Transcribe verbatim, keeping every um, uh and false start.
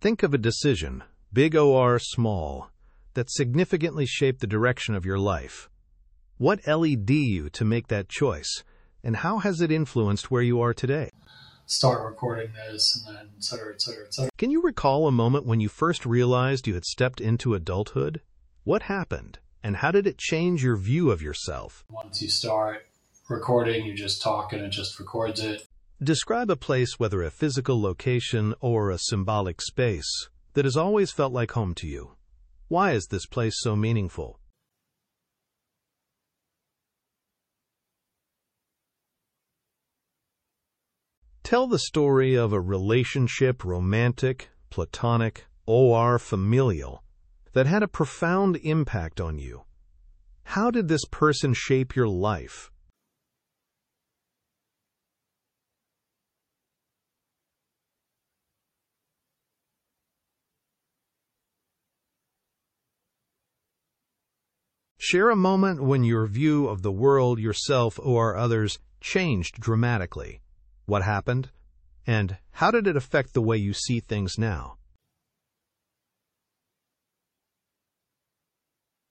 Think of a decision, big or small, that significantly shaped the direction of your life. What led you to make that choice, and how has it influenced where you are today? Start recording this, and then et cetera, et cetera, et cetera. Can you recall a moment when you first realized you had stepped into adulthood? What happened, and how did it change your view of yourself? Once you start recording, you just talk and it just records it. Describe a place, whether a physical location or a symbolic space, that has always felt like home to you. Why is this place so meaningful? Tell the story of a relationship, romantic, platonic, or familial, that had a profound impact on you. How did this person shape your life? Share a moment when your view of the world, yourself, or others changed dramatically. What happened? And how did it affect the way you see things now?